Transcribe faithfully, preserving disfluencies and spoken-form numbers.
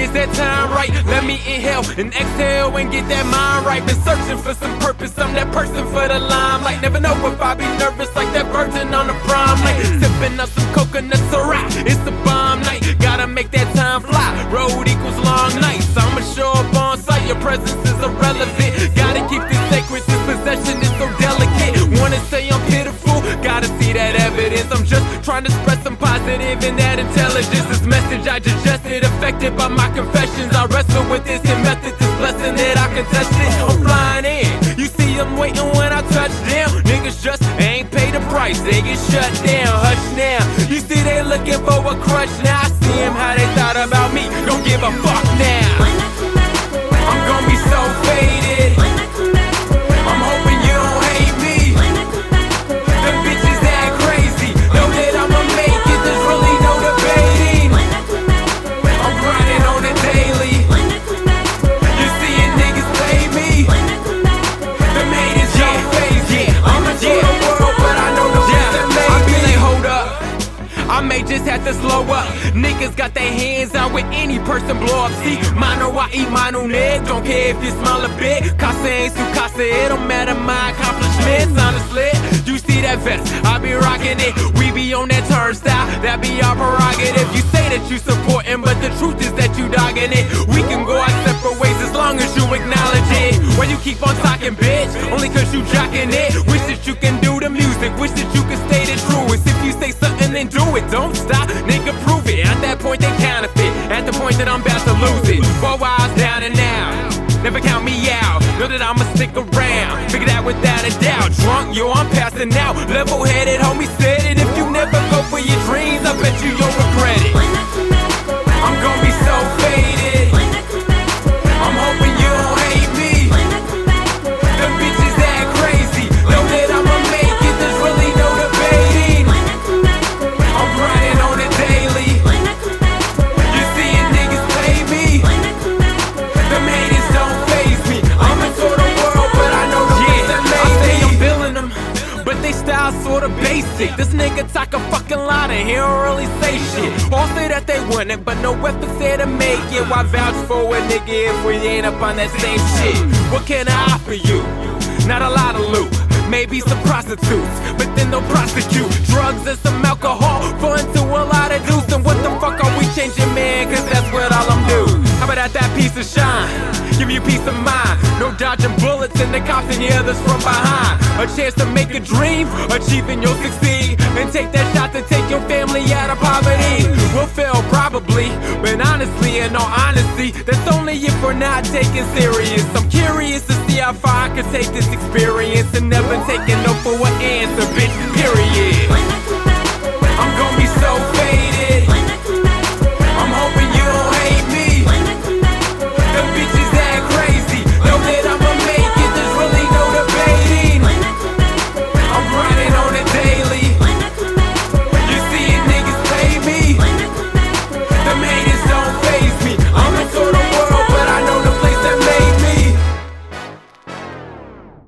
is that time right? Let me inhale and exhale and get that mind right. Been searching for some purpose, I'm that person for the limelight. Never know if I be nervous like that virgin on the prom night. Sipping up some coconut syrup, it's a bomb night. Gotta make that time fly, road equals long nights. I'ma show up on sight, your presence is irrelevant. Gotta keep this sacred, this possession is so delicate. Wanna say I'm pitiful, gotta see that evidence. I'm just trying to spread some positive and that intelligence. This message I digested, affected by my confessions. I wrestle with this and method, this blessing that I contest it. I'm flying in, you see I'm waiting when I touch down. Niggas just ain't paid the price, they get shut down. Hush now, you see they looking for a crush now. I see them how they thought about me, don't give a fuck now. I'm gonna be so faded, I'm hoping you don't hate me. The bitches act crazy, know that I'ma make it, there's really no debating. I'm grinding on it daily, you seeing niggas play me. Them haters don't faze me, I'ma do the world but I know the ones that made me. I be like, hold up, I may just have to slow up. Niggas got their hands out with any person blow up. See, mano, I eat mano, nigga. Don't care if you smile a bit. Casa ain't su casa, it don't matter my accomplishments. Honestly, you see that vest, I be rocking it. We be on that turnstile, that be our prerogative. You say that you supportin', but the truth is that you dogging it. We can go our separate ways as long as you acknowledge it. Why you keep on talking, bitch? Only cause you jocking it. Wish that you can do the music, wish that you can stay the truest. If you say something, then do it. Don't stop, nigga, prove it. At that point, they counterfeit. At the point that I'm about to lose it. Four hours down and out, never count me out. Know that I'ma stick around, figure that without a doubt. Drunk, yo, I'm passing out. Level-headed, homie said it. If you never go for your dreams, I bet you you'll regret it. I'm gonna be so faded, I'm hoping you don't hate me. Them bitches act crazy, know that I'ma make it, there's really no debating. I'm grinding on it daily, you seeing niggas play me. Them haters don't faze me, I'ma tour the world but I know the ones that made me. I say I'm billing them, but they style sorta basic. This nigga talk a fucking lot and he don't really say shit. All say that they want it, but no weapons there to make it. Why vouch for a nigga if we ain't up on that same shit? What can I offer you? Not a lot of loot, maybe some prostitutes, but then they'll prosecute. Drugs and some alcohol, fun to a lot of dudes. And what the fuck are we changing, man? Cause that's what all I'm do. How about at that piece of shine? Give you peace of mind. No dodging bullets and the cops and the others from behind. A chance to make a dream, achieving you'll succeed. And take that shot to take your family out of poverty. We'll fail probably, but honestly, in all honesty, that's only if we're not taking serious. I'm curious to see how far I could take this experience and never taking no for an answer, bitch, period.